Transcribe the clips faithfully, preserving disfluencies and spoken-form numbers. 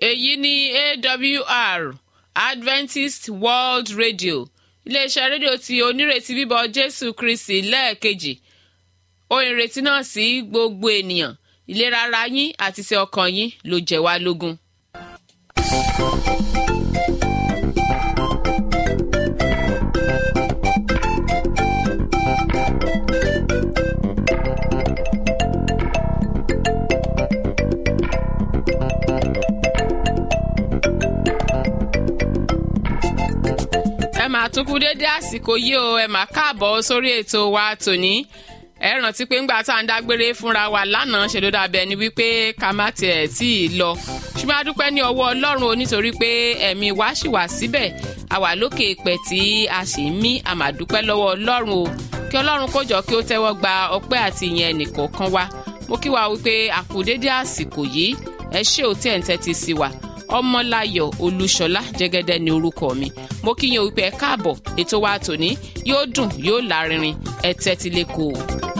èyí ni A W R Adventist World Radio iléeṣẹ́ rédíò tí onírètí bíbọ̀ Jésù Kristi lẹ́ẹ̀kejì ohun ìrètí náà sí gbogbo ènìyàn ìlera ara yín àti ti ọkàn yín ló jẹ́ wá lógún. ẹ máa tún kú dédé àsìkò yìí o ẹ máa káàbọ̀ sórí ètò wa tòní ẹ rántí pé ńgbà tá à ń dágbére fúnra wa lánàá ṣe ló dàbẹ̀ ni wípé ká má tiẹ̀ tí ì lọ ṣùgbọ́n a dúpẹ́ ní ọwọ́ Ọlọ́run o nítorí pé ẹ̀mí wa ṣì wà síbẹ̀ a wà lókè ìpẹ́ tí a sì ń mí a máa dúpẹ́ lọ́wọ́ Ọlọ́run o kí Ọlọ́run kó jọ kí ó tẹ́wọ́ gba ọpẹ́ àti ìyẹn ẹnìkọ̀ọ̀kan wa mo kí wa wípé a kú dédé àsìkò yìí ẹ ṣé ò tí ẹ̀ ń tẹ́tí sí wa Ọmọláyọ̀ Olúṣọlá Jẹ́gẹ́dẹ́ ní orúkọ mi mo kí yín wípé ẹ káàbọ̀ ètò wa tòní yóò dùn yóò lárinrin ẹ tẹ́tí lẹ́kọ̀ọ́.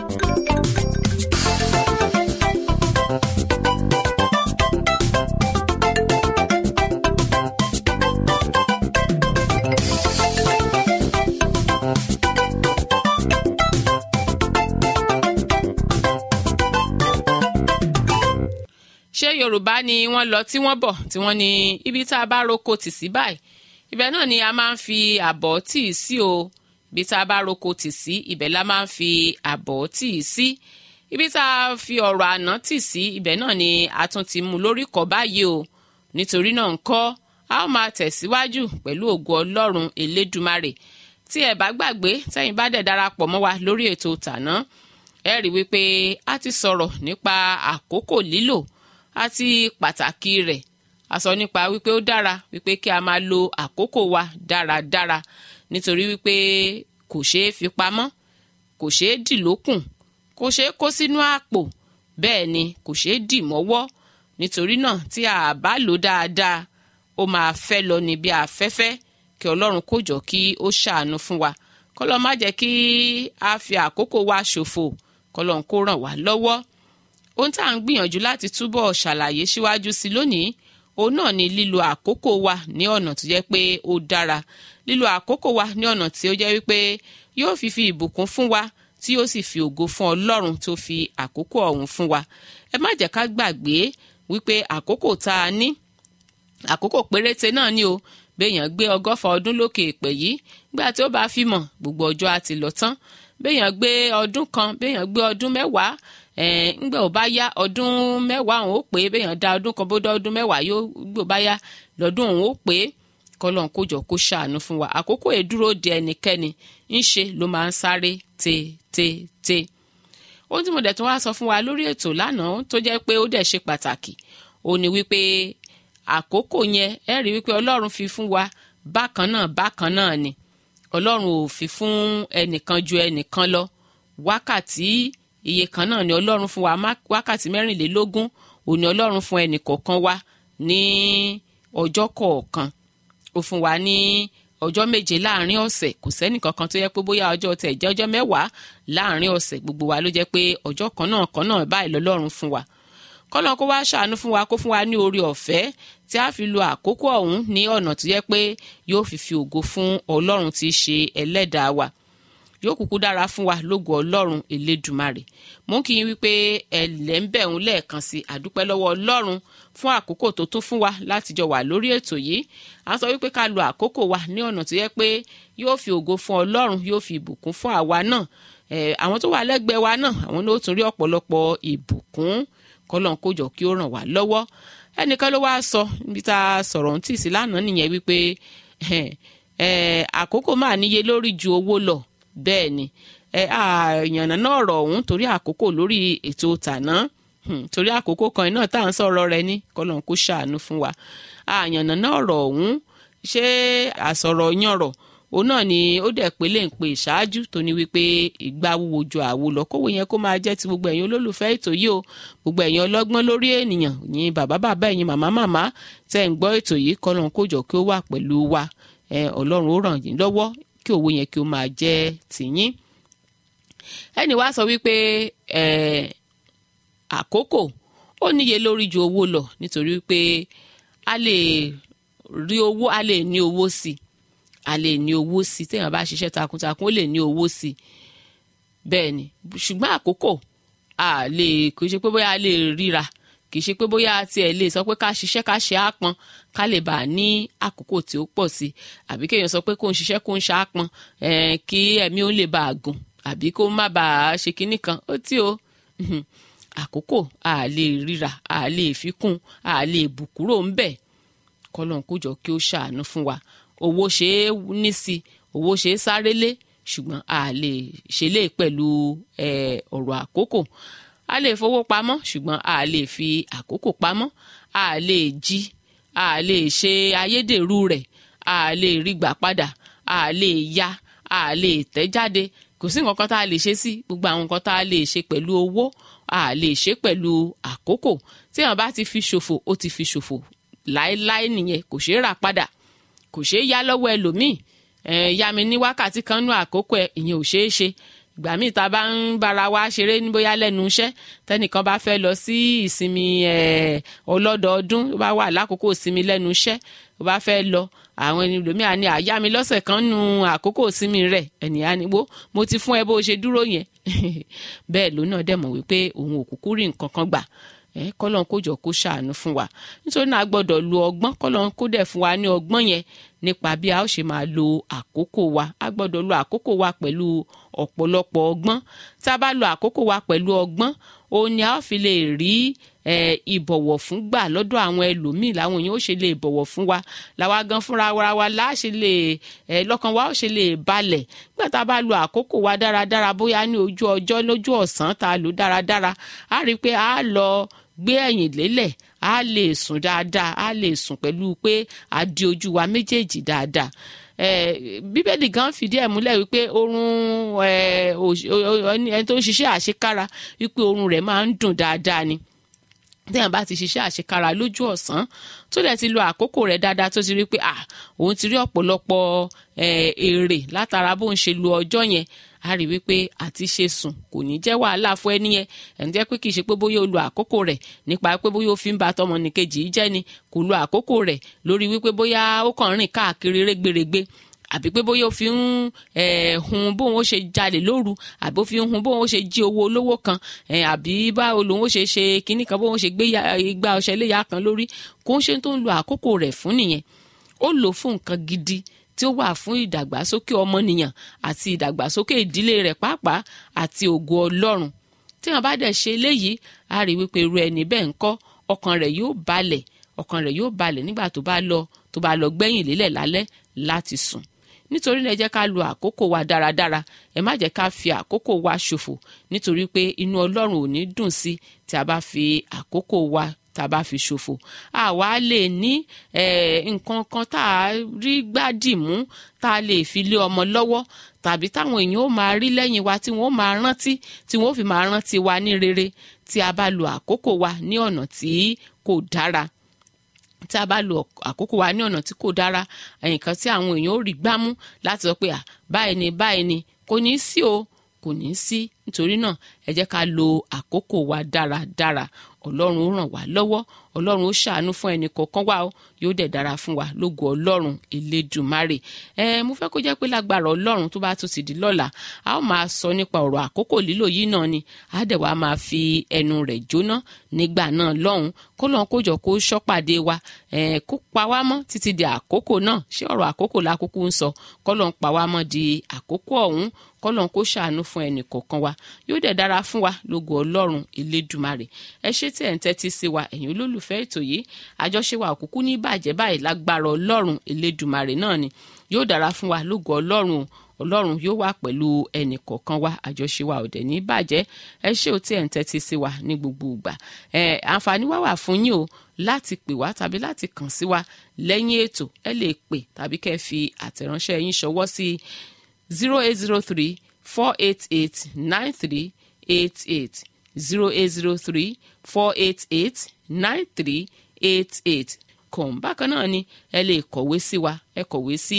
ṣé Yorùbá ni wọ́n lọ tí wọ́n bọ̀ tí wọ́n ní ibi tá a bá roko tì sí báyìí ibẹ̀ náà ni a máa ń fi àbọ̀ tì í sí o ibi tá a bá roko tì sí ibẹ̀ la máa ń fi àbọ̀ tì í sí ibi tá a fi ọ̀rọ̀ àná tì sí ibẹ̀ náà ni a tún ti mú lórí kọ́ báyìí o nítorí náà ńkọ́ a ó máa tẹ̀síwájú pẹ̀lú ògo Ọlọ́run Elédùmarè tí ẹ bá gbàgbé tẹ́yin bá dẹ̀ darapọ̀ mọ́ wa lórí ètò tàná ẹ rí wípé a ti sọ̀rọ̀ nípa àkókò lílò àti pàtàkì rẹ̀ a sọ nípa wípé ó dára wípé kí a máa lo àkókò wa dáradára nítorí wípé kò ṣeé fi pamọ́ kò ṣeé dì lókùn kò ṣeé kó sínú àpò bẹ́ẹ̀ ni kò ṣeé dì mọ́wọ́ nítorí náà tí a bá lò dáadáa ó máa fẹ́ lọ ní bí afẹ́fẹ́ kí Ọlọ́run kó jọ kí ó ṣàánú fún wa kọ́lọ́ má jẹ́ kí a fi àkókò wa ṣòfò kọ́lọ́run kó ràn wá lọ́wọ́ ohun tá à ń gbìyànjú láti túbọ̀ ṣàlàyé síwájú sí lónìí òun náà ni lílo àkókò wa ní ọ̀nà tó jẹ́ pé ó dára lílo àkókò wa ní ọ̀nà tí ó jẹ́ wípé yóò fi fi ìbùkún fún wa tí yóò sì fi ògo fún Ọlọ́run tó fi àkókò ọ̀hún fún wa ẹ má jẹ́ ká gbàgbé wípé àkókò tá a ní àkókò péréte náà ni o béèyàn gbé ọgọ́fà ọdún lókè èpè yìí gbà tí ó bá fi mọ̀ gbogbo ọjọ́ á ti lọ tán béèyàn gbé ọdún kan béèyàn gbé ọdún mẹ́wàá ńgbà ò bá yá ọdún mẹ́wàá òun ó pé béèyàn dá ọdún kan bó dá ọdún mẹ́wàá yóò gbò bá yá lọ́dún òun ó pé kọ́lọ́n kó jọ kó ṣàánú fún wa àkókò èdúró de ẹnikẹ́ni ń ṣe ló máa ń sáré tètè. ohun tí mo dẹ̀ tún wá sọ fún wa lórí ètò lánàá tó jẹ́ pé ó dẹ̀ ṣe pàtàkì ó ní wípé àkókò yẹn ẹ rí wípé Ọlọ́run fi fún wa bákan náà bákan náà ni Ọlọ́run ò fi fún ẹnìkan ju ẹnìkan lọ wákàtí iye kan náà ni Ọlọ́run fún wa wákàtí mẹ́rìnlélógún òní Ọlọ́run fún ẹnì kọ̀ọ̀kan wa ní ọjọ́ kọ̀ọ̀kan ó fún wa ní ọjọ́ méje láàrin ọ̀sẹ̀ kò sẹ́nì kankan tó yẹ pé bóyá ọjọ́ tẹ̀ jẹ́ ọjọ́ mẹ́wàá láàrin ọ̀sẹ̀ gbogbo wa ló jẹ́ pé ọjọ́ kan náà kan náà báyìí lọ́lọ́run fún wa kọ́nà kó wá ṣàánú fún wa kó fún wa ní oore ọ̀fẹ́ tí a fi lo àkókò ọ̀hún ní ọ̀nà tó yẹ pé yóò fi fi ògo fún Ọlọ́run tí í ṣe ẹlẹ́dàá wa yóò kúkú dára fún wa lógo Ọlọ́run Elédùmarè mú kí n wípé ẹlẹ́ ń bẹ̀ ń lẹ́ẹ̀kan sí àdúpẹ́ lọ́wọ́ Ọlọ́run fún àkókò tó tún fún wa láti jọ wà lórí ètò yìí a sọ wípé ká lo àkókò wa ní ọ̀nà tó yẹ pé yóò fi ògo fún Ọlọ́run yóò fi ìbùkún fún àwa náà àwọn tó wà lẹ́gbẹ̀ẹ́ wa náà àwọn ló tún rí ọ̀pọ̀lọpọ̀ ìbùkún kọ́lọ́n kó jọ kí ó ràn wá lọ́wọ́ ẹnìkan ló wá sọ níbi tá a sọ̀rọ̀ ń tì sí lánàá nìyẹn wípé àkókò máa níye lórí ju owó lọ bẹ́ẹ̀ ni àyànnà náà rọ̀ ọ̀hún torí àkókò lórí ètò tàná torí àkókò kan náà tá à ń sọ̀rọ̀ rẹ̀ ní kọ́lọ́n kó ṣàánú fún wa àyànnà náà rọ̀ ọ̀hún ṣé àsọ̀rọ̀ yanrọ̀ òun náà ni ó dẹ̀ pé lè ń pe ìṣáájú tó ní wípé ìgbà wúwo ju àwo lọ kówó yẹn kó máa jẹ́ ti gbogbo ẹ̀yin olólùfẹ́ ètò yìí o gbogbo ẹ̀yin ọlọ́gbọ́n lórí ènìyàn yín bàbá bàbá ẹ̀yin màmá màmá tẹ́ ń gbọ́ ètò yìí kọ́lọ́n kó jọ kí ó wà pẹ̀lú wa Ọlọ́run ó ràn yín lọ́wọ́ kí owó yẹn kí ó máa jẹ́ tìyín ẹni wá sọ wípé àkókò ó níye lórí ju owó lọ nítorí wípé a lè rí owó a lè ní owó sí i a lè ní owó sí i téèyàn bá ṣiṣẹ́ takuntakun ó lè ní owó sí i bẹ́ẹ̀ ni ṣùgbọ́n àkókò a lè kì í ṣe pé bóyá a lè ríra kì í ṣe pé bóyá a tiẹ̀ lè sọ pé ká ṣiṣẹ́ ká ṣe àpọn ká lè bá a ní àkókò tí ó pọ̀ sí àbí kéèyàn sọ pé kó ń ṣiṣẹ́ kó ń ṣe àpọn kí ẹ̀mí ó lè bá a gùn àbí kó má bàa ṣe kinní kan ó tí o àkókò a lè ríra a lè fi kún a lè bù kúrò ń bẹ̀ kọ́lọ́n kó jọ kí ó ṣàánú fún wa owó ṣe é ní sí owó ṣe é sáré lé ṣùgbọ́n a lè ṣe lè pẹ̀lú ọ̀rọ̀ àkókò a lè fowó pamọ́ ṣùgbọ́n a lè fi àkókò pamọ́ a lè jí a lè ṣe ayédèrú rẹ̀ a lè rí gbà padà a lè ya a lè tẹ̀ jáde kò sí nǹkan kan tá a lè ṣe sí gbogbo àwọn nǹkan tá a lè ṣe pẹ̀lú owó a lè ṣe pẹ̀lú àkókò tí wọn bá ti fi ṣòfò ó ti fi ṣòfò láéláé nìyẹn kò ṣeé rà padà kò ṣeé yá lọ́wọ́ ẹlòmíì ẹ̀ yá mi ní wákàtí kan nú àkókò ẹ̀ ìyẹn ò ṣeé ṣe ìgbà míì tá a bá ń bára wa ṣeré ní bóyá lẹ́nu iṣẹ́ tẹ́nìkan bá fẹ́ lọ sí ìsinmi ẹ̀ ọlọ́dọọdún ó bá wà lákòókò ìsinmi lẹ́nu iṣẹ́ ó bá fẹ́ lọ àwọn ẹni lòmíà ní àyá mi lọ́sẹ̀ kan nu àkókò ìsinmi rẹ̀ ènìyàn ni wo mo ti fún ẹ bó ṣe dúró yẹn bẹ́ẹ̀ ló náà dẹ̀ mọ̀ wípé òun ò kúkú rí nǹkan kan gbà ẹ kọ́lọ́n kó jọ kó ṣàánú fún wa nítorí náà a gbọ́dọ̀ lo ọgbọ́n kọ́lọ́n kó dẹ̀ fún wa ní ọgbọ́n yẹn nípa bí a ó ṣe máa lo àkókò wa a gbọ́dọ̀ lo àkókò wa pẹ̀lú ọ̀pọ̀lọpọ̀ ọgbọ́n tá a bá lo àkókò wa pẹ̀lú ọgbọ́n òun ni a ó fi lè rí ìbọ̀wọ̀ fún gbà lọ́dọ̀ àwọn ẹlòmíì làwọn èèyàn ó ṣe lè bọ̀wọ̀ fún wa làwa gan fúnra wa wa láṣẹ lè lọ́kàn wa ó ṣe lè balẹ̀ nígbà tá a bá lo àkókò wa dáradára bóyá ní ojú ọjọ́ lójú ọ̀sán tá a lò dáradára a rí i pé a lọ gbé ẹ̀yìn lélẹ̀ a lè sùn dáadáa a lè sùn pẹ̀lú pé a di ojú wa méjèèjì dáadáa bíbélì gan fìdí ẹ̀ múlẹ̀ wípé oorun ẹni tó ń ṣiṣẹ́ àṣekára wípé oorun rẹ̀ máa ń dùn dáadáa ni téèyàn bá ti ṣiṣẹ́ àṣekára lójú ọ̀sán tó dẹ̀ ti lo àkókò rẹ̀ dáadáa tó ti rí pé ah òun ti rí ọ̀pọ̀lọpọ̀ èrè látara bó ń ṣe lo ọjọ́ yẹn a rí wípé àti ṣe sùn kò ní jẹ́ wàhálà fún ẹni yẹn ẹni jẹ́ pé kì í ṣe pé bóyá o lo àkókò rẹ̀ nípa pé bóyá o fi ń ba tọmọnìkejì jẹ́ ni kò lo àkókò rẹ̀ lórí wípé bóyá ó kàn rìn káàkiri rẹ́gbẹ̀rẹ́gbẹ́ àbí pé bóyá ó fi ń hun bóun ó ṣe jalè lóru àbí ó fi ń hun bóun ó ṣe jí owó olówó kan àbí báwo lòun ó ṣe ṣe kinní kan bóun ó ṣe gbé igbá ọṣẹ léyà kan lórí kò ń ṣe tó ń lo àkókò rẹ̀ fún nìyẹn ó lò fún nǹkan gidi tí ó wà fún ìdàgbàsókè ọmọnìyàn àti ìdàgbàsókè ìdílé rẹ̀ pàápàá àti ògo Ọlọ́run tí wọn bá dẹ̀ ṣe eléyìí a rí wípé irú ẹni bẹ́ẹ̀ ńkọ́ ọkàn rẹ̀ yóò balẹ̀ ọkàn rẹ̀ yóò balẹ̀ nígbà tó bá lọ tó bá lọ gbẹ̀yìn lélẹ̀ lálẹ́ láti sùn nítorí náà ẹ jẹ́ ká lo àkókò wa dáradára ẹ má jẹ́ ká fi àkókò wa ṣòfò nítorí pé inú Ọlọ́run ò ní dùn sí tí a bá fi àkókò wa tá a bá fi ṣòfò àwa lè ní nǹkan kan tá a rí gbádìmú tá a lè fi lé ọmọ lọ́wọ́ tàbí táwọn èèyàn ó máa rí lẹ́yìn wa tí wọ́n ó máa rántí tí wọ́n ó fi máa rántí wa ní rere tí a bá lo àkókò wa ní ọ̀nà tí kò dára tí a bá lo àkókò wa ní ọ̀nà tí kò dára nǹkan tí àwọn èèyàn ó rí gbámú láti sọ pé à báyìí ni báyìí ni kò ní sí o kò ní sí nítorí náà ẹ jẹ́ ká lo àkókò wa dáradára ọlọ́run ó ràn wá lọ́wọ́ ọlọ́run ó ṣàánú fún ẹnì kọ̀ọ̀kan wa ó yóò dẹ̀ dára fún wa lógo ọlọ́run elédùmarè ẹ mo fẹ́ kó jẹ́ pé lágbára ọlọ́run tó bá tún ti di lọ́la a ó máa sọ nípa ọ̀rọ̀ àkókò lílò yìí náà ni a dẹ̀ wá máa fi ẹnu rẹ̀ jóná nígbà náà lọ́hùn kó lọ́n kó jọ kó ṣọ́pàdé wa ẹ kó pa wá mọ́ títí di àkókò náà ṣé ọ̀rọ̀ àkókò lákòókò ń sọ kó lọ́n pa wá mọ́ di àkókò ọ̀hún kọ́lọ́n kó ṣàánú fún ẹnì kọ̀ọ̀kan wa yóò dẹ̀ dára fún wa lógo ọlọ́run elédùmarè ẹ ṣé tí ẹ̀ ń tẹ́tí sí wa ẹ̀yin olólùfẹ́ ètò yìí àjọṣe wa òkùnkùn ní bàjẹ́ báyìí lágbára ọlọ́run elédùmarè náà ni yóò dára fún wa lógo ọlọ́run ọlọ́run yóò wà pẹ̀lú ẹnì kọ̀ọ̀kan wa àjọṣe wa ò dẹ̀ ní bàjẹ́ ẹ ṣé o tí ẹ̀ ń tẹ́tí sí wa ní gbogbo ìgbà ẹ àǹfààní wá wà fún yín o láti pè wá tàbí láti kàn sí wa lẹ́yìn ètò ẹ lè pè tàbí kẹ́ fi àtẹ̀ránṣẹ́ yín ṣọwọ́ sí zero eight zero three four eight eight nine three eight eight zero eight zero three four eight eight nine three eight eight kàn bákan náà ni ẹ lè kọ̀wé sí wa ẹ kọ̀wé sí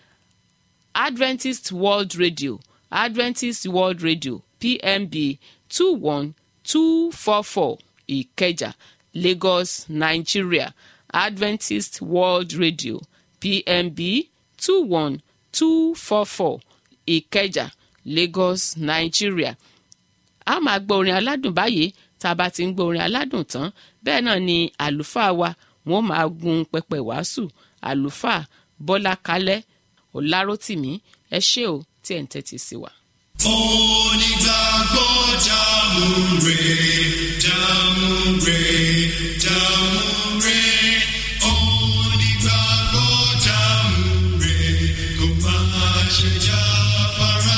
Adventist World Radio Adventist World Radio P M B two one two four four Ìkẹjà Lagos Nigeria Adventist World Radio P M B two one two four four Ìkẹjà, Lagos, Nigeria. A máa gbọ́ orin aládùn báyìí. Tá a bá ti ń gbọ́ orin aládùn tán, bẹ́ẹ̀ náà ni àlùfáà wa wọ́n máa gun pẹpẹ wàásù. Àlùfáà Bọ́lá Kalẹ́ Ọlárótìmí, ẹ ṣé o tí ẹ̀ ń tẹ́tí sí wa. Onígbàgbọ́ jàmùrè, jàmùrè, jàmùrè. Onígbàgbọ́ jàmùrè, kò má ṣe jáfara.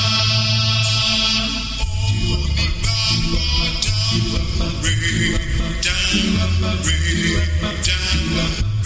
Onígbàgbọ́ jàmùrè, jàmùrè, jàmùrè.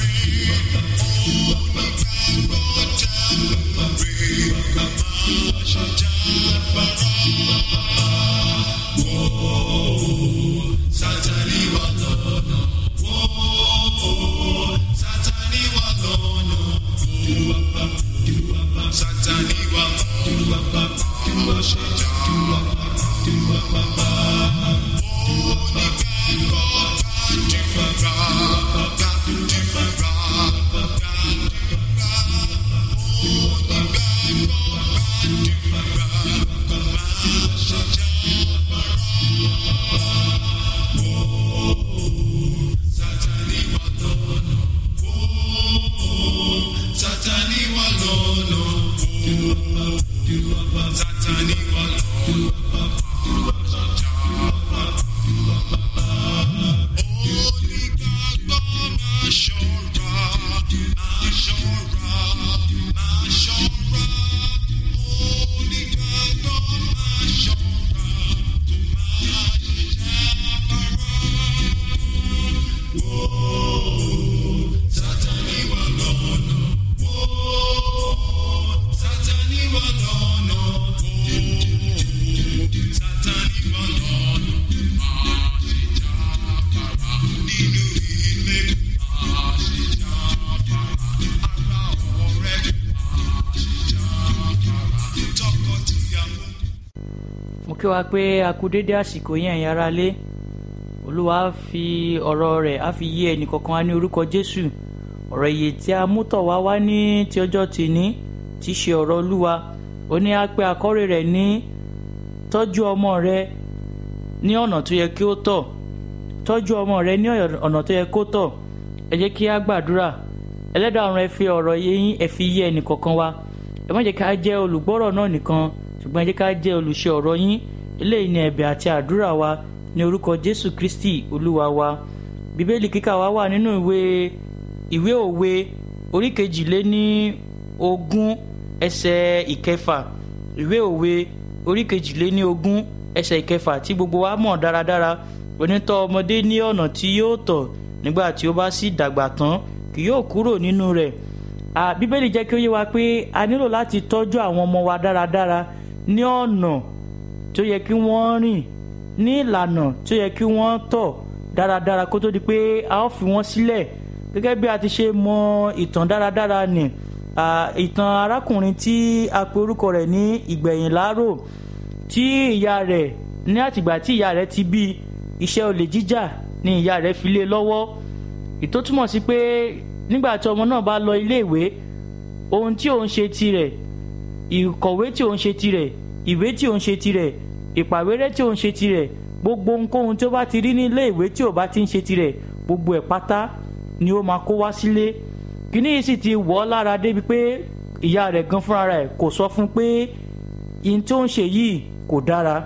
kí wa pé a kú dédé àsìkò yẹn ẹ̀yin ará lé. Olúwa fi ọ̀rọ̀ rẹ̀ á fi yé ẹnì kọ̀ọ̀kan wá ní orúkọ Jésù. Ọ̀rọ̀ ìyè tí a mú tọ̀ wá wá ní ti ọjọ́ tìní tí ṣe ọ̀rọ̀ Olúwa. Ó ní á pé àkọ́rí rẹ̀ ní tọ́jú ọmọ rẹ ní ọ̀nà tó yẹ kí ó tọ̀. Tọ́jú ọmọ rẹ ní ọ̀nà tó yẹ kó tọ̀. Ẹ jẹ́ kí á gbàdúrà. Ẹlẹ́dàá ọ̀run, ẹ fi ọ̀rọ̀ yín ẹ fi yé ẹnì kọ̀ọ̀kan wá. Ẹ má jẹ́ ká jẹ́ olùgbọ́rọ̀ náà nìkan, ṣùgbọ́n ẹ jẹ́ ká jẹ́ olùṣe ọ̀rọ̀ yín. Eléyìí ni ẹ̀bẹ̀ àti àdúrà wa ní orúkọ Jésù Kristi Olúwa wa. Bíbélì kíkà wa wà nínú ìwé ìwé òwe orí kejìléní ogún ẹsẹ̀ ìkẹfà. Ìwé òwe orí kejìléní ogún ẹsẹ̀ ìkẹfà tí gbogbo wa mọ̀ dáradára. Onítọ́ ọmọdé ní ọ̀nà tí yóò tọ̀, nígbà tí ó bá sì dàgbà tán kì yóò kúrò nínú rẹ̀. À Bíbélì jẹ́ kí ó yé wa pé a nílò láti tọ́jú àwọn ọmọ wa dáradára ní ọ̀nà tó yẹ kí wọ́n rìn, ní ìlànà tó yẹ kí wọ́n tọ̀ dáradára kó tó di pé a ó fi wọ́n sílẹ̀. Gẹ́gẹ́ bí a ti ṣe mọ ìtàn dáradára nì, ìtàn arákùnrin tí a pe orúkọ rẹ̀ ní Ìgbẹ̀yìnlárò, tí ìyá rẹ̀ ní àtìgbà tí ìyá rẹ̀ ti bí, iṣẹ́ olè jíjà ni ìyá rẹ̀ fi lé lọ́wọ́. Ìtó túmọ̀ sí pé nígbà tí ọmọ náà bá lọ ilé ìwé, ohun tí òun ṣe tirẹ̀, ìkọ̀wé tí òun ṣe tirẹ̀, ìwé tí òun ṣe tirẹ̀, ìpàwérẹ́ tí òun ṣe tirẹ̀, gbogbo ohunkóhun tí ó bá ti rí ní ilé ìwé tí ò bá ti ń ṣe tirẹ̀, gbogbo ẹ̀ pátá ni ó máa kó wá sílé. Kíní yìí sì ti wọ̀ ọ́ lára débi pé ìyá rẹ̀ gan fúnra rẹ̀ kò sọ fún pé ihun tí ó ń ṣe yìí kò dára.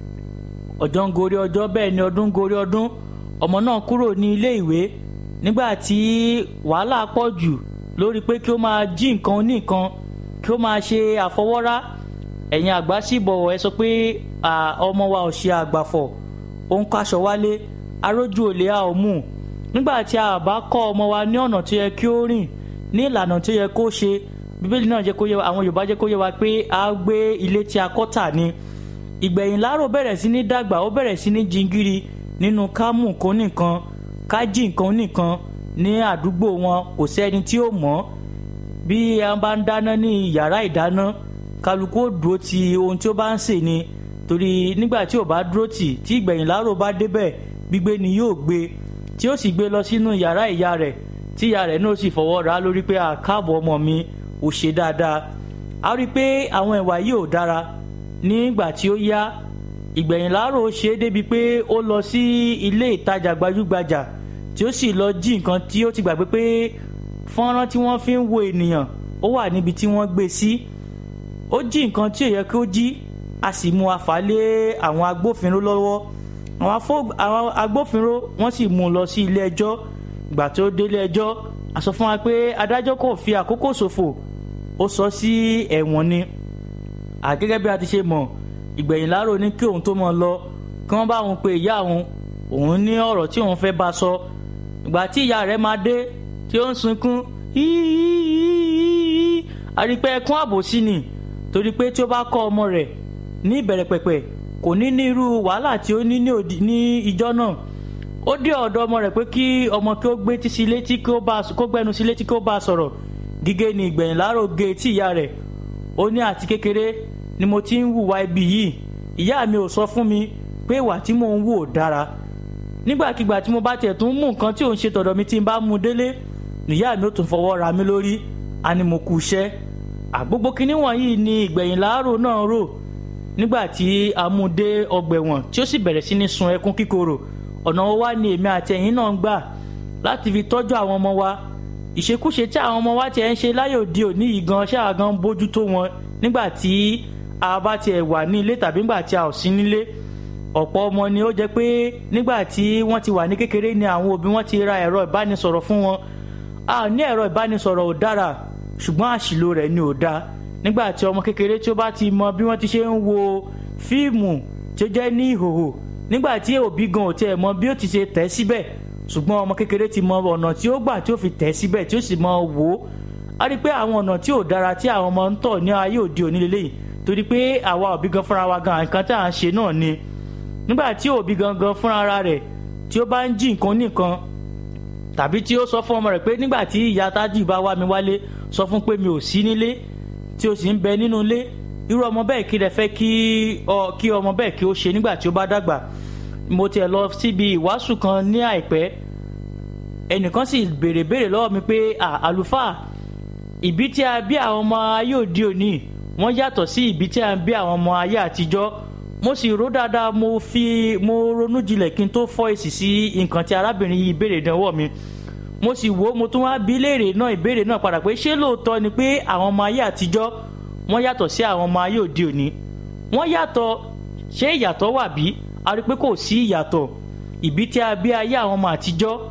Ọjọ́ ń gorí ọjọ́, bẹ́ẹ̀ ni ọdún ń gorí ọdún. Ọmọ náà kúrò ní ilé ìwé nígbà tí wàhálà pọ̀ jù lórí pé kí ó máa jí nǹkan oníkan, kí ó máa ṣe àfọwọ́rá. Ẹ̀yin àgbà sì bọ̀wọ̀, ẹ sọ pé ọmọ wa ò ṣe àgbàfọ̀, ó ń kaṣọ wálé, arójú olè a ò mú. Nígbà tí a bá kọ́ ọmọ wa ní ọ̀nà tó yẹ kí ó rìn, ní ìlànà tó yẹ kó ṣe, Bíbélì náà jẹ́ kó yé wa, àwọn Yorùbá jẹ́ kó yé wa pé a gbé ilé tí a kọ́ tà ni. Ìgbẹ̀yìnlárò bẹ̀rẹ̀ sí ní dàgbà, ó bẹ̀rẹ̀ sí ní jingiri nínú ká mú nǹkan nìkan, ká jí nǹkan nìkan ní àdúgbò wọn, kò sẹ́ni tí ó mọ̀. Bí a bá ń dáná ní yàrá ìdáná, kálukú ó dúró ti ohun tí ó bá ń sè ni, torí nígbà tí ò bá dúró tì, tí Ìgbẹ̀yìnlárò bá débẹ̀, gbígbé ni yóò gbé, tí ó sì gbé lọ sínú yàrá ìyá rẹ̀, tí ìyá rẹ̀ náà sì fọwọ́ ra lórí pé àkáàbọ̀ ọmọ mi ò ṣe dáadáa. A rí i pé àwọn ìwà yìí ò dára. Nígbà tí ó yá, ìgbẹ̀yìn láàrò ṣe é débi pé ó lọ sí ilé ìtajà gbajúgbajà tí ó sì lọ jí nǹkan tí ó ti gbàgbé pé fọ́nrán tí wọ́n fi ń wo ènìyàn ó wà níbi tí wọ́n gbé sí. Ó jí nǹkan tí ò yẹ kí ó jí, a sì mú afálé àwọn agbófinró lọ́wọ́. Àwọn agbófinró wọ́n sì mú un lọ sí ilé ẹjọ́. Ìgbà tó délé ẹjọ́, a sọ fún wa pé adájọ́ kò fi àkókò ṣòfò, ó sọ sí ẹ̀wọ̀n ni. Àgẹ́gẹ́ bí a ti ṣe mọ̀, ìgbẹ̀yìn láàrò ní kí òun tó mọ̀ lọ kí wọ́n bá òun pe ìyá òun òun ní ọ̀rọ̀ tí òun fẹ́ bá sọ. Ìgbà tí ìyá rẹ̀ máa dé tí ó ń sunkún híhíhíhí, a rí pé ẹkún àbòsí ni, torí pé tí ó bá kọ́ ọmọ rẹ̀ ní ìbẹ̀rẹ̀ pẹ̀pẹ̀ kò ní ní irú wàhálà tí ó ní ní ìjọ náà. Ó dé ọ̀dọ̀ ọmọ rẹ̀ pé kí ọmọ kí ó gbé tí sí létí kó gbẹ́nu sí létí kí ó bá sọ̀rọ̀. Gígé ni ìgbẹ̀yìn láàrò gé tí ìyá rẹ̀. Ó ní àti kékeré ni mo ti ń hùwà ibi yìí, ìyá mi ò sọ fún mi pé ìwà tí mò ń wù ò dára. Nígbàkigbà tí mo bá tiẹ̀ tún mú nǹkan tí ò ń ṣe tọ̀dọ̀ mi tí n bá mú délé, ìyá mi ò tún fọwọ́ ra mi lórí, a ní mo kú iṣẹ́. Àgbogbo kinní wọ̀nyí ni ìgbẹ̀yìn láàrò náà rò nígbà tí a mú dé ọgbà ẹ̀wọ̀n tí ó sì bẹ̀rẹ̀ sí ní sun ẹkún kíkorò. Ọ̀nà wo wá ni èmi àti ẹ̀yin náà ń gbà láti fi tọ́jú àwọn ọmọ wa? Ìṣekúṣe tí àwọn ọmọ wa tiẹ̀ ń ṣe láyé òde òní yìí gan ṣáà gan bójú tó wọn nígbà tí a bá tiẹ̀ wà ní ilé tàbí nígbà tí a ò sí nílé. Ọ̀pọ̀ ọmọ ni ó jẹ́ pé nígbà tí wọ́n ti wà ní kékeré ni àwọn òbí wọn ti ra ẹ̀rọ ìbánisọ̀rọ̀ fún wọn. A ní ẹ̀rọ ìbánisọ̀rọ̀ ò dára, ṣùgbọ́n àṣìlò rẹ̀ ni ò dáa. Nígbà tí ọmọ kékeré tí ó bá ti mọ bí wọ́n ti ṣe ń wo fíìmù tí ó jẹ́ ní ìhòhò, nígbà tí òbí gan ò tiẹ̀ mọ bí ó ti ṣe tẹ̀ síbẹ̀, ṣùgbọ́n ọmọ kékeré ti mọ ọ̀nà tí ó gbà tí ó fi tẹ̀ síbẹ̀ tí ó sì mọ wò ó. A rí pé àwọn ọ̀nà tí ò dára tí àwọn ọmọ ń tọ̀ ní ayé òde òní lélẹ́yìí, torí pé àwa òbí gan fúnra wa gan nǹkan tí à ń ṣe náà ni. Nígbà tí òbí gangan fúnra rẹ̀ tí ó bá ń jí nǹkan nìkan, tàbí tí ó sọ fún ọmọ rẹ̀ pé nígbà tí ìyá Tájù bá wá mi wálé sọ fún pé mi ò sí nílé, tí ó sì ń bẹ nínú ilé, irú ọmọ bẹ́ẹ̀ kí lẹ fẹ́ kí ọmọ bẹ́ẹ̀ kí ó ṣe nígbà tí ó bá dàgbà. Mo tiẹ̀ lọ síbi ìwàásù kan ní àìpẹ́, ẹnìkan sì béèrè béèrè lọ́wọ́ mi pé àlùfáà, ìbí tí a bí àwọn ọmọ ayé òde òní wọ́n yàtọ̀ sí ìbí tí a bí àwọn ọmọ ayé àtijọ́. Mo sì rò dáadáa, mo fi mo ronú jinlẹ̀ kí n tó fọ́ èsì sí nǹkan tí arábìnrin yìí béèrè dánwò mi. Mo sì wò ó, mo tún wá bí léèrè náà ìbéèrè náà padà pé ṣé lóòótọ́ ni pé àwọn ọmọ ayé àtijọ́ wọ́n yàtọ̀ sí àwọn ọmọ ayé òde òní? Wọ́n yàtọ̀, ṣé ìyàtọ̀ wà bí? A rí pé kò sí ìyàtọ̀. Ìbí tí a bí ayé àwọn ọmọ àtijọ́,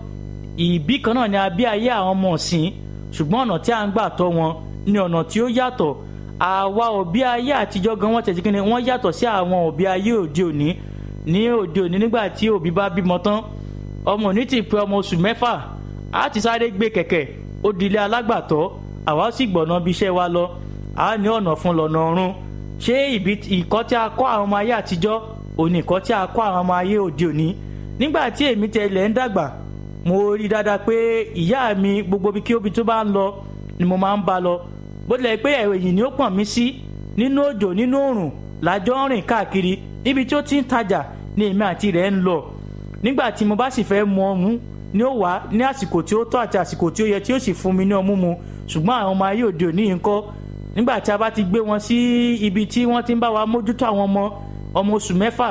ìbí kan náà ni a bí ayé àwọn ọmọ ọ̀sìn, ṣùgbọ́n ọ̀nà tí a ń gbà tọ́ wọn ní ọ̀nà tí ó yàtọ̀. Àwa òbí ayé àtijọ́ gan wọ́n tẹ̀sí kíni wọ́n yàtọ̀ sí àwọn òbí ayé òde òní. Ní òde òní nígbà tí òbí bá bímọ tán, ọmọ òní ti pé ọmọ oṣù mẹ́fà, a ti sáré gbé kẹ̀kẹ́ ó di ilé alágbàtọ́, àwa sì gbọ̀nà bí iṣẹ́ wa lọ, a ní ọ̀nà fún lọ́nà ọ̀run. Ṣé ìbí ìkọ́ tí a kọ́ àwọn ọmọ ayé àtijọ́ òní ìkọ́ tí a kọ́ àwọn ọmọ ayé òde òní? Nígbà tí èmi tẹ̀lé ń dàgbà, mo rí dáadáa pé ìyá mi gbogbo bí kí óbi tó bá ń lọ ni mo máa ń bá lọ. Bó tilẹ̀ pé ẹ̀yìn ni ó pọ̀n mí sí, nínú òjò nínú òrùn lájọ́ ń rìn káàkiri, níbi tí ó ti ń tajà ni èmi àti rẹ̀ ń lọ. Nígbà tí mo bá sì fẹ́ mu ọmú ni ó wá ní àsìkò tí ó tọ́ àti àsìkò tí ó yẹ tí ó sì fún mi ní ọmú mu. Ṣùgbọ́n àwọn ọmọ ayé òde òní yìí ń kọ́, nígbà tí a bá ti gbé wọn sí ibi tí wọ́n ti ń bá wa mójútó àwọn ọmọ ọmọ oṣù mẹ́fà,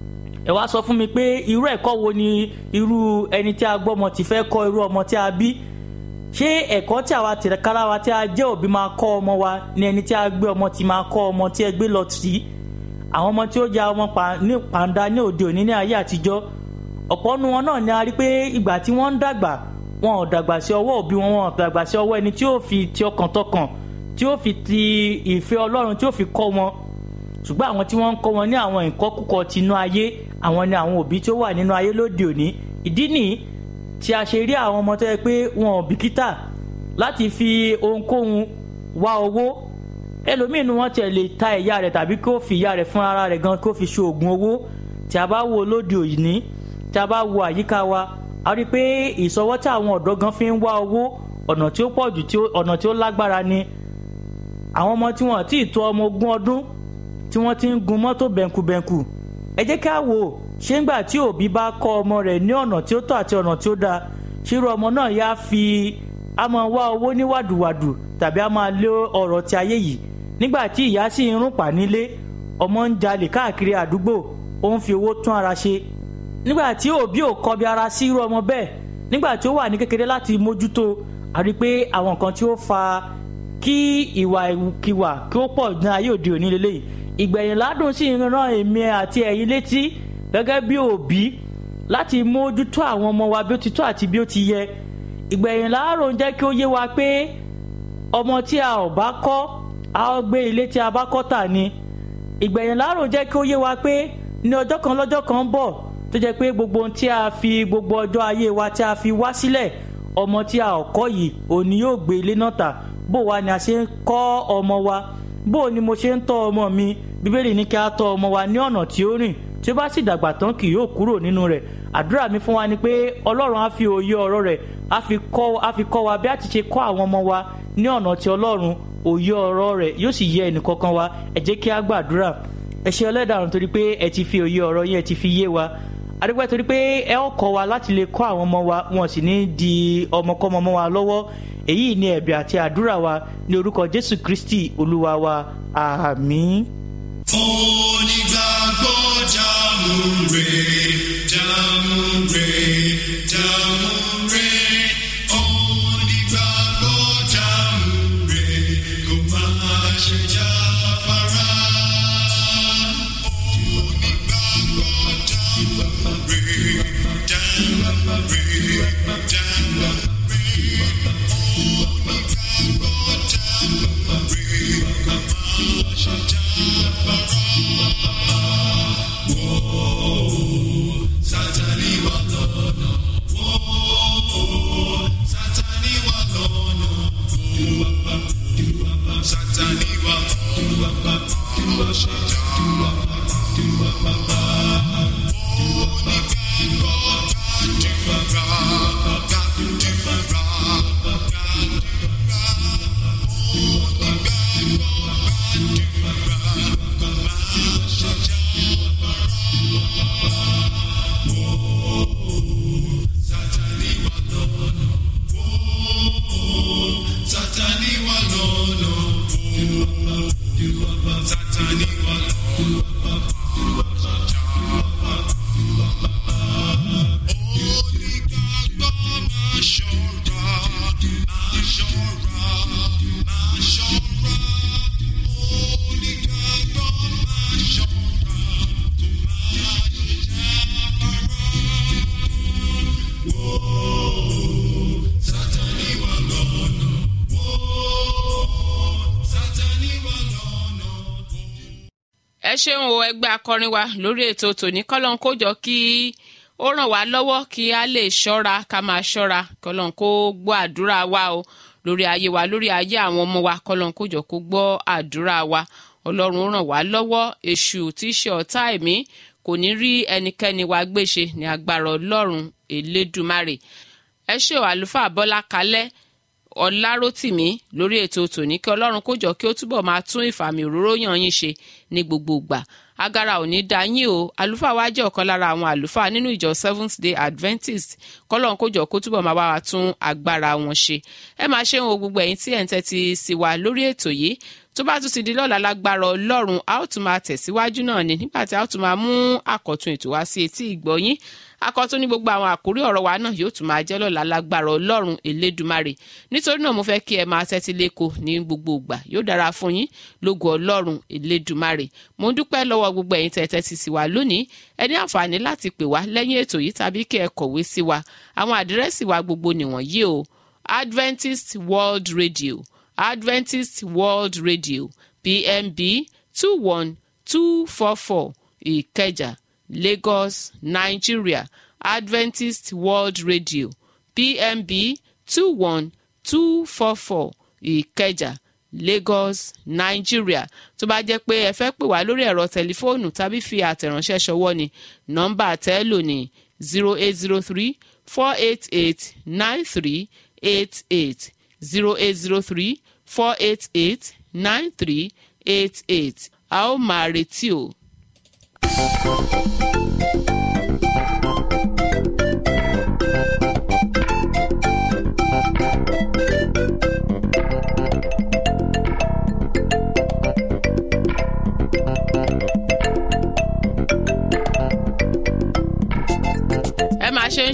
ẹ wá sọ fún mi pé irú ẹ̀kọ́ wo ni irú ẹni tí a gbọ́mọ ti fẹ́ kọ́ irú ọmọ tí a bí? Ṣé ẹ̀kọ́ tí àwa tìkára wa tí a jẹ́ òbí máa kọ́ ọmọ wa ni ẹni tí a gbé ọmọ ti máa kọ́ ọmọ tí ẹ gbé lọ sí? Àwọn ọmọ tí ó ja ọmọ ní pàǹdà ní òde òní ní ayé àtijọ́, ọ̀pọ̀ nu wọn náà ni a rí pé ìgbà tí wọ́n ń dàgbà, wọn ò dàgbà sí ọwọ́ òbí wọn, wọn ò dàgbà sí ọwọ́ ẹni tí ó fi ti ọkàn tọkàn, tí ó fi ti ìfẹ́ Ọlọ́run tí ó fi kọ́ wọn. Ṣùgbọ́n àwọn tí wọ́n ń kọ́ wọn ní àwọn ìkọ́kúkọ tinú ayé, àwọn ni àwọn òbí tí ó wà nínú ayé lóde òní. Ìdí nìyí tí a ṣe rí àwọn ọmọ tó yẹ pé wọn ò bìkítà láti fi ohunkóhun wá owó. Ẹlòmíín wọn tiẹ̀ lè ta ìyá rẹ̀ tàbí kó fi ìyá rẹ̀ fún ara rẹ̀ gan kó fi ṣe oògùn owó. Tí a bá wo lóde òní, tí a bá wo àyíká wa, a rí pé ìsọwọ́ tí àwọn ọ̀dọ́ gan fi ń wá owó, ọ̀nà tí ó pọ̀ jù, ọ̀nà tí ó lágbára ni. Àwọn ọmọ tí wọ́n ti tó ọmọ ogún ọdún tí wọ́n ti ń gun mọ́tò bẹ̀ǹkùbẹ̀ǹkù. Ẹ jẹ́ ká wò, ṣé ńgbà tí òbí bá kọ́ ọmọ rẹ̀ ní ọ̀nà tí ó tọ́ àti ọ̀nà tí ó dáa, ṣírú ọmọ náà yá fi a máa wá owó ní wàdùwàdù tàbí a máa lé ọ̀rọ̀ ti ayé yìí. Nígbà tí ìyá sì ń rúnpà nílé, ọmọ ń jalè káàkiri àdúgbò, ó ń fi owó tún ara ṣe. Nígbà tí òbí ò kọbi ara sí irú ọmọ bẹ́ẹ̀, nígbà tí ó wà ní kékeré láti mójútó, a rí pé àwọn nǹkan tí ó fa kí ìwà ìwà kí ó pọ̀ ní ayé òde òní lélẹ́yìí. Ìgbẹ̀yìn ládùn sì ń rán èmi àti ẹ̀yin létí gẹ́gẹ́ bí òbí láti mójútó àwọn ọmọ wa bí ó ti tọ́ àti bí ó ti yẹ. Ìgbẹ̀yìn láàárọ̀ ń jẹ́ kí ó yé wa pé ọmọ tí a ò bá kọ́, a ó gbé ilé tí a bá kọ́ tà ni. Ìgbẹ̀yìn láàárọ̀ ń jẹ́ kí ó yé wa pé ní ọjọ́ kan lọ́jọ́ kan ń bọ̀ tó jẹ́ pé gbogbo ohun tí a fi gbogbo ọjọ́ ayé wa tí a fi wá sílẹ̀, ọmọ tí a ò kọ́ yìí òní yóò gbé ilé náà tà. Bó wa ni a ṣe ń kọ́ ọmọ wa? Bó ni mo ṣe ń tọ́ ọmọ mi? Bíbélì ní kí a tọ́ ọmọ wa ní ọ̀nà tí ó rìn, tí ó bá sì dàgbà tán kì yóò kúrò nínú rẹ̀. Àdúrà mi fún wa ni pé Ọlọ́run á fi òye ọ̀rọ̀ rẹ̀ á fi kọ́ á fi kọ́ wa bí a ti ṣe kọ́ àwọn ọmọ wa ní ọ̀nà tí Ọlọ́run, òye ọ̀rọ̀ rẹ̀ yóò sì yé ẹnì kọ̀ọ̀kan wa. Ẹ jẹ́ kí a gbàdúrà. Ẹ ṣé Ẹlẹ́dàá nítorí pé ẹ ti fi òye ọ̀rọ̀ yín ẹ ti fi yé wa. A dúpẹ́ torí pé ẹ ó kọ́ wa láti lè kọ́ àwọn ọmọ wa, wọn sì ní di ọmọkọ́mọ mọ́ wa lọ́wọ́. Èyí ni ẹ̀bẹ̀ àti àdúrà wa ní orúkọ Jésù Kristi Olúwa wa. Àmín. Onígbàgbọ́ jàmùrè, jàmùrè, jàmùrè. Onígbàgbọ́ jàmùrè, kò máa ṣe jáfara. Onígbàgbọ́ jàmùrè, jàmùrè, jàmùrè. ẹ ṣeun o ẹgbẹ́ akọrin wa lórí ètò tòní. kọ́lọ́n kó jọ kí ó ràn wá lọ́wọ́ kí a lè ṣọ́ra ká máa ṣọ́ra. kọ́lọ́n kó gbọ́ àdúrà wa o lórí ayé wa, lórí ayé àwọn ọmọ wa. kọ́lọ́n kó jọ kó gbọ́ àdúrà wa. Ọlọ́run ràn wá lọ́wọ́. Èṣù tí í ṣe ọ̀tá ẹ̀mí kò ní rí ẹnikẹ́ni wa gbéṣe ní agbára Ọlọ́run Elédùmarè. ẹ ṣé o àlùfáà Bọ́lá Kalẹ́ Ọlárótìmí lórí ètò tòní. kí Ọlọ́run kó jọ kí ó túbọ̀ máa tún ìfàmì òróró yàn yín ṣe ní gbogbo ìgbà. Agara ò ní dá yín o. Àlùfáà wa jẹ́ ọ̀kan lára àwọn àlùfáà nínú ìjọ Seventh Day Adventist. kọ́lọ́run kó jọ kó túbọ̀ máa bá wa tún agbára wọn ṣe. ẹ máa ṣe ohun gbogbo ẹ̀yin tí ẹ̀ ń tẹ́tí sí wa lórí ètò yìí. tó bá tún ti di lọ́la lágbára Ọlọ́run, a ó tún máa tẹ̀síwájú náà ni nígbà tí a ó tún máa mú àkọ́tun ètò wá sí etí ìgbọ́yín. Àkọ́tun ní gbogbo àwọn àkórí ọ̀rọ̀ wa náà yóò tún máa jẹ́ lọ́la lágbára Ọlọ́run Elédùmarè. Nítorí náà mo fẹ́ kí ẹ máa tẹ́tí léko ní gbogbo ìgbà. Yóò dára fún yín lógo Ọlọ́run Elédùmarè. Mo ń dúpẹ́ lọ́wọ́ gbogbo ẹ̀yin tẹ́tẹ́ ti sí wa lónìí. Ẹ ní àǹfààní láti pè wá lẹ́yìn ètò yìí tàbí kí ẹ kọ̀wé sí wa. Àwọn àdírẹ́sì wa gbogbo nìwọ̀nyí o. Adventist World Radio, Adventist World Radio, P M B two one two four four Ìkẹjà, Lagos, Nigeria. Adventist World Radio, P M B two one two four four Ìkẹjà, Lagos, Nigeria. Tó bá jẹ́ pé ẹ fẹ́ pè wá lórí ẹ̀rọ tẹlifóònù tàbí fi àtẹ̀ránṣẹ́ ṣọwọ́ ni, nọ́mbà tẹ́lò ní zero eight zero three four eight eight nine three eight eight zero eight zero three four eight eight nine three eight eight. A ó máa retí o.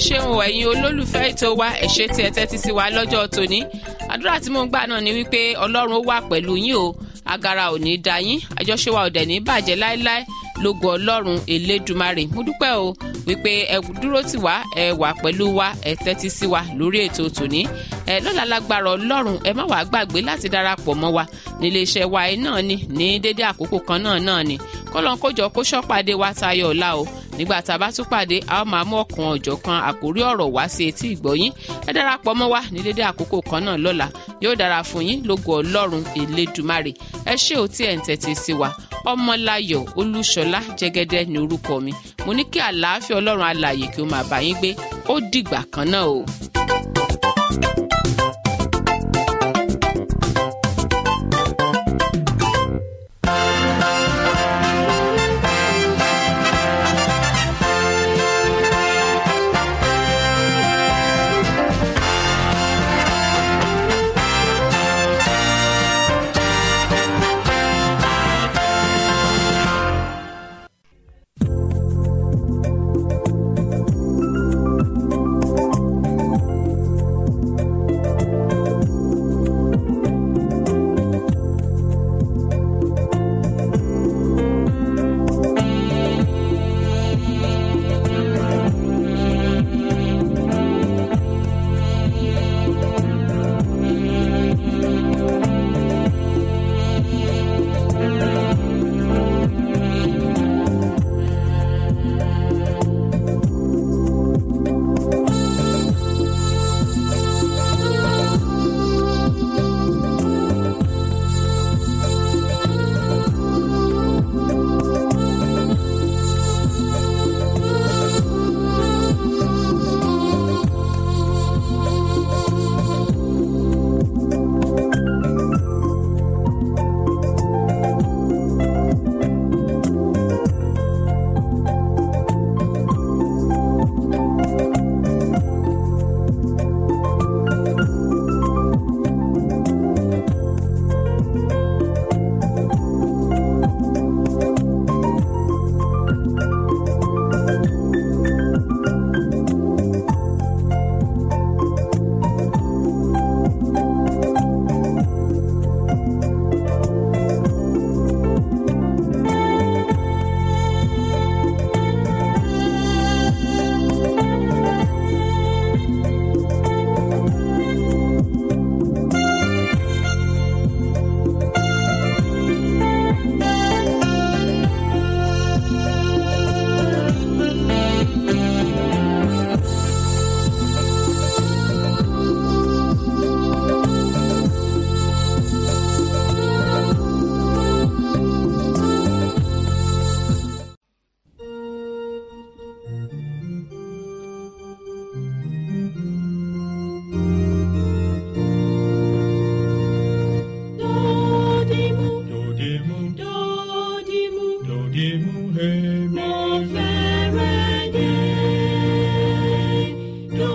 ṣeun ẹ̀yin olólùfẹ́ ètò wa ẹ ṣé tí ẹ tẹ́tí sí wa lọ́jọ́ tòní àdúrà tí mò ń gbà náà ni wípé ọlọ́run ó wà pẹ̀lú yín o agara ò ní dá yín àjọṣe wa ò dẹ̀ ní bàjẹ́ láéláé lógo ọlọ́run elédùmarè mo dúpẹ́ o wípé ẹ dúró tì wá ẹ wà pẹ̀lú wa ẹ tẹ́tí sí wa lórí ètò tòní ẹ lọ́la lágbára ọlọ́run ẹ má wàá gbàgbé láti darapọ̀ mọ́ wa nílé iṣẹ́ wa ẹ náà ni ní dédé àkókò kan náà náà ni kọ́lọ́n kójọ kó ṣọ́pàdé wa tayọ ọ̀la o nígbà tá a bá tún pàdé a ó máa mú ọ̀kan ọ̀jọ̀kan àkórí ọ̀rọ̀ wá sí etí ìgbọ́yín ẹ darapọ̀ mọ́ wa ní dédé àkókò kan náà lọ́la yóò dára fún yín lógo ọlọ́run elédùmarè ẹ ṣé o tí ẹ̀ ń tẹ́tí sí wa ọmọláyọ̀ olúṣọlá jẹ́gẹ́dẹ́ ní orúkọ mi mo ní kí àlàáfíà ọlọ́run alààyè kí ó máa bá yín gbé ó dìgbà kan náà o.